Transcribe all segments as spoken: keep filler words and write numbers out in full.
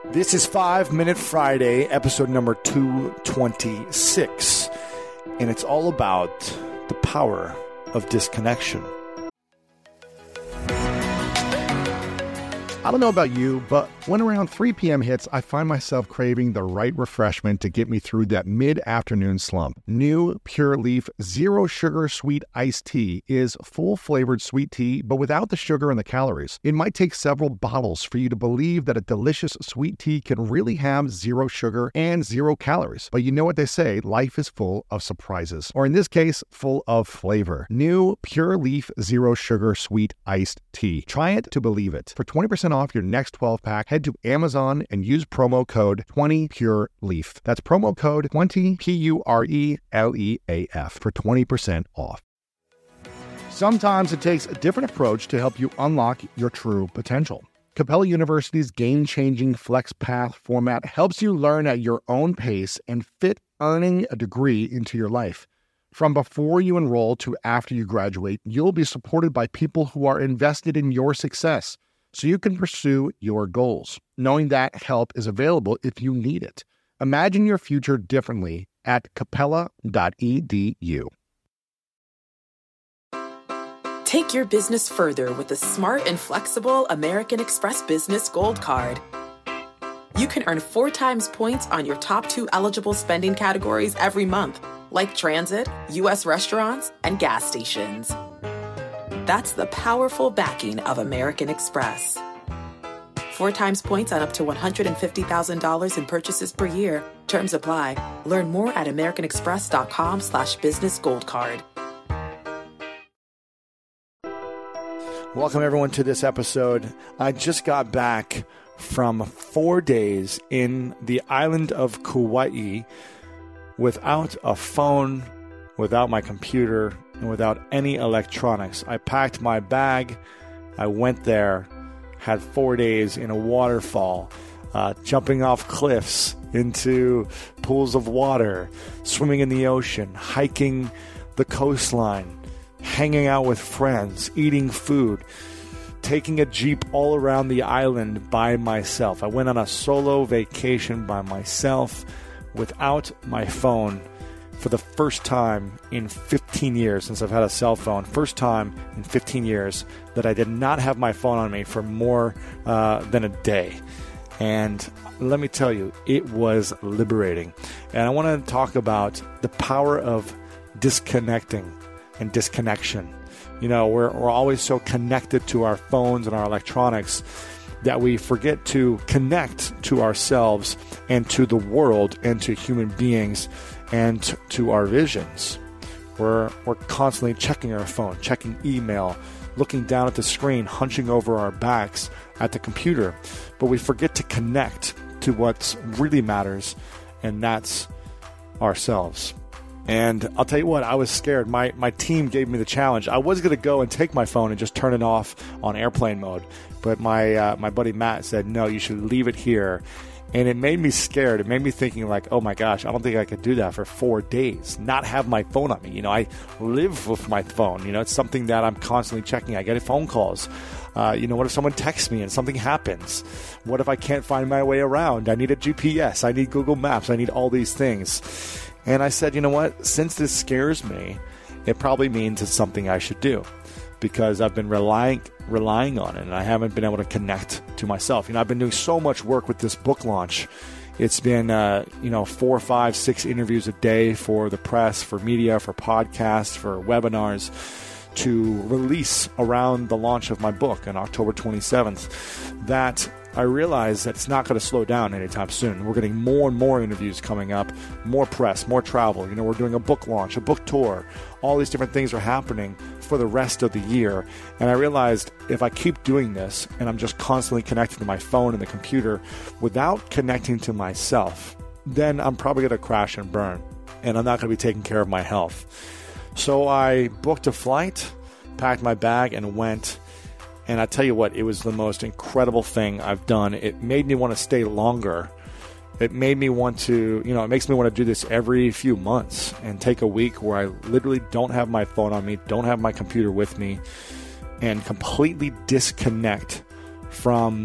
This is five Minute Friday, episode number two twenty-six, and it's all about the power of disconnection. I don't know about you, but when around three p.m. hits, I find myself craving the right refreshment to get me through that mid-afternoon slump. New Pure Leaf Zero Sugar Sweet Iced Tea is full-flavored sweet tea, but without the sugar and the calories. It might take several bottles for you to believe that a delicious sweet tea can really have zero sugar and zero calories. But you know what they say, life is full of surprises. Or in this case, full of flavor. New Pure Leaf Zero Sugar Sweet Iced Tea. Try it to believe it. For twenty percent off your next twelve pack, head to Amazon and use promo code twenty pure leaf. That's promo code twenty P U R E L E A F for twenty percent off. Sometimes it takes a different approach to help you unlock your true potential. Capella University's game-changing FlexPath format helps you learn at your own pace and fit earning a degree into your life. From before you enroll to after you graduate, you'll be supported by people who are invested in your success, so you can pursue your goals, knowing that help is available if you need it. Imagine your future differently at capella dot e d u. Take your business further with the smart and flexible American Express Business Gold Card. You can earn four times points on your top two eligible spending categories every month, like transit, U S restaurants, and gas stations. That's the powerful backing of American Express. Four times points on up to one hundred fifty thousand dollars in purchases per year. Terms apply. Learn more at americanexpress.com slash business gold card. Welcome, everyone, to this episode. I just got back from four days in the island of Kauai without a phone, without my computer, and without any electronics. I packed my bag, I went there, had four days in a waterfall, uh, jumping off cliffs into pools of water, swimming in the ocean, hiking the coastline, hanging out with friends, eating food, taking a Jeep all around the island by myself. I went on a solo vacation by myself without my phone for the first time in fifteen years since I've had a cell phone. First time in fifteen years that I did not have my phone on me for more uh, than a day. And let me tell you, it was liberating. And I want to talk about the power of disconnecting and disconnection. You know, we're, we're always so connected to our phones and our electronics that we forget to connect to ourselves and to the world and to human beings and to our visions. We're, we're constantly checking our phone, checking email, looking down at the screen, hunching over our backs at the computer. But we forget to connect to what really matters, and that's ourselves. And I'll tell you what, I was scared. My my team gave me the challenge. I was going to go and take my phone and just turn it off on airplane mode. But my uh, my buddy Matt said, no, you should leave it here. And it made me scared. It made me thinking like, oh my gosh, I don't think I could do that for four days, not have my phone on me. You know, I live with my phone. You know, it's something that I'm constantly checking. I get phone calls. Uh, you know, what if someone texts me and something happens? What if I can't find my way around? I need a G P S. I need Google Maps. I need all these things. And I said, you know what? Since this scares me, it probably means it's something I should do, because I've been relying relying on it, and I haven't been able to connect to myself. You know, I've been doing so much work with this book launch. It's been, uh, you know, four, five, six interviews a day for the press, for media, for podcasts, for webinars, to release around the launch of my book on October twenty-seventh, that I realize that it's not going to slow down anytime soon. We're getting more and more interviews coming up, more press, more travel. You know, we're doing a book launch, a book tour. All these different things are happening for the rest of the year. And I realized if I keep doing this and I'm just constantly connecting to my phone and the computer without connecting to myself, then I'm probably going to crash and burn, and I'm not going to be taking care of my health. So I booked a flight, packed my bag, and went. And I tell you what, it was the most incredible thing I've done. It made me want to stay longer. It made me want to, you know, it makes me want to do this every few months and take a week where I literally don't have my phone on me, don't have my computer with me, and completely disconnect from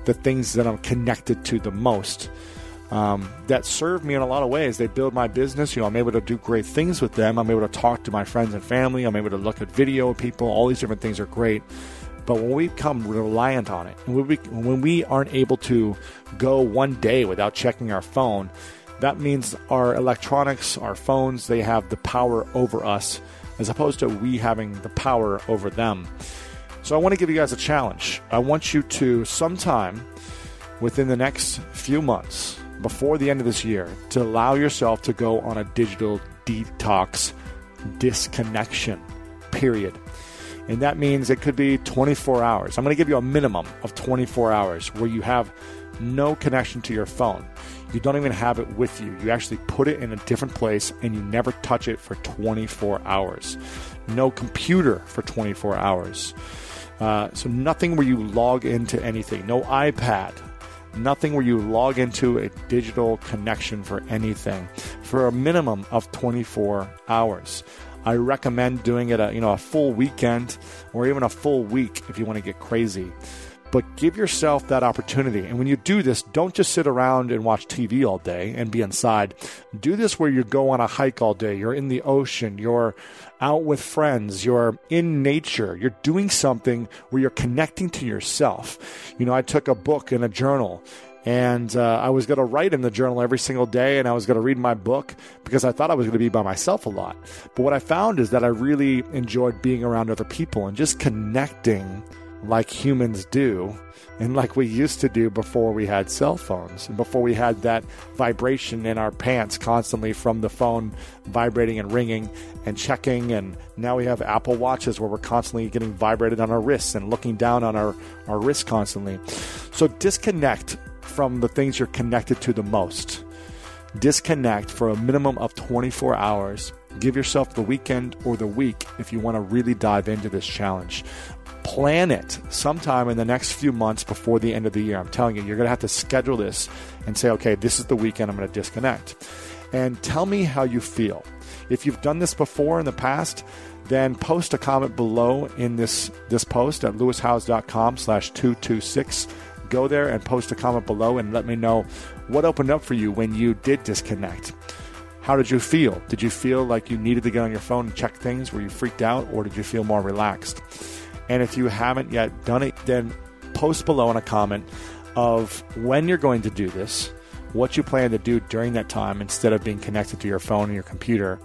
the things that I'm connected to the most. Um, that serve me in a lot of ways. They build my business. You know, I'm able to do great things with them. I'm able to talk to my friends and family. I'm able to look at video of people. All these different things are great. But when we become reliant on it, and when we, when we aren't able to go one day without checking our phone, that means our electronics, our phones, they have the power over us as opposed to we having the power over them. So I want to give you guys a challenge. I want you to sometime within the next few months, before the end of this year, to allow yourself to go on a digital detox disconnection period. And that means it could be twenty-four hours. I'm going to give you a minimum of twenty-four hours where you have no connection to your phone. You don't even have it with you. You actually put it in a different place and you never touch it for twenty-four hours. No computer for twenty-four hours. Uh, so nothing where you log into anything. No iPad. Nothing where you log into a digital connection for anything for a minimum of twenty-four hours. I recommend doing it a, you know, a full weekend or even a full week if you want to get crazy. But give yourself that opportunity. And when you do this, don't just sit around and watch T V all day and be inside. Do this where you go on a hike all day. You're in the ocean. You're out with friends. You're in nature. You're doing something where you're connecting to yourself. You know, I took a book and a journal, and uh, I was going to write in the journal every single day, and I was going to read my book because I thought I was going to be by myself a lot. But what I found is that I really enjoyed being around other people and just connecting like humans do and like we used to do before we had cell phones and before we had that vibration in our pants constantly from the phone vibrating and ringing and checking. And now we have Apple Watches where we're constantly getting vibrated on our wrists and looking down on our, our wrists constantly. So disconnect from the things you're connected to the most. Disconnect for a minimum of twenty-four hours. Give yourself the weekend or the week if you want to really dive into this challenge. Plan it sometime in the next few months before the end of the year. I'm telling you, you're going to have to schedule this and say, okay, this is the weekend I'm going to disconnect. And tell me how you feel. If you've done this before in the past, then post a comment below in this, this post at lewishowes.com slash 226. Go there and post a comment below and let me know what opened up for you when you did disconnect. How did you feel? Did you feel like you needed to get on your phone and check things? Were you freaked out, or did you feel more relaxed? And if you haven't yet done it, then post below in a comment of when you're going to do this, what you plan to do during that time instead of being connected to your phone and your computer,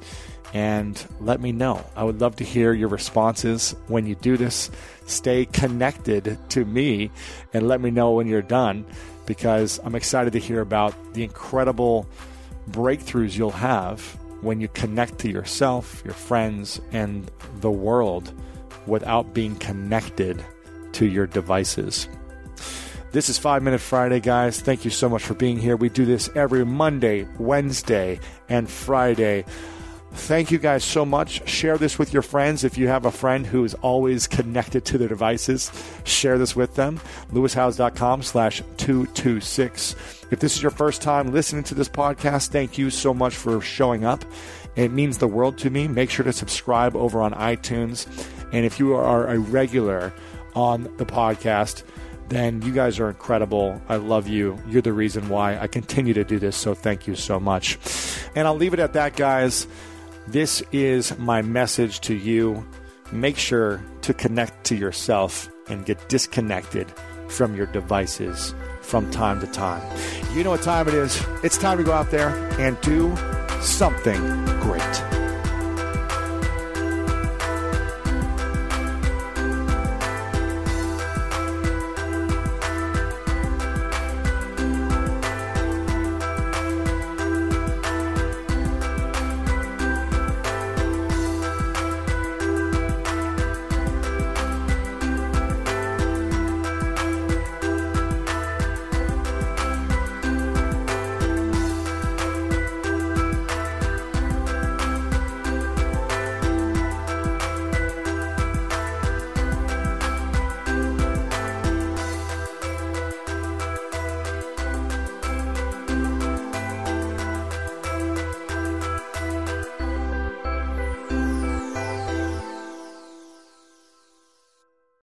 and let me know. I would love to hear your responses when you do this. Stay connected to me and let me know when you're done, because I'm excited to hear about the incredible breakthroughs you'll have when you connect to yourself, your friends, and the world without being connected to your devices. This is Five Minute Friday, guys. Thank you so much for being here. We do this every Monday, Wednesday, and Friday. Thank you guys so much. Share this with your friends. If you have a friend who is always connected to their devices, share this with them. lewishowes.com slash 226. If this is your first time listening to this podcast, thank you so much for showing up. It means the world to me. Make sure to subscribe over on iTunes. And if you are a regular on the podcast, then you guys are incredible. I love you. You're the reason why I continue to do this, so thank you so much. And I'll leave it at that, guys. This is my message to you. Make sure to connect to yourself and get disconnected from your devices from time to time. You know what time it is. It's time to go out there and do something great.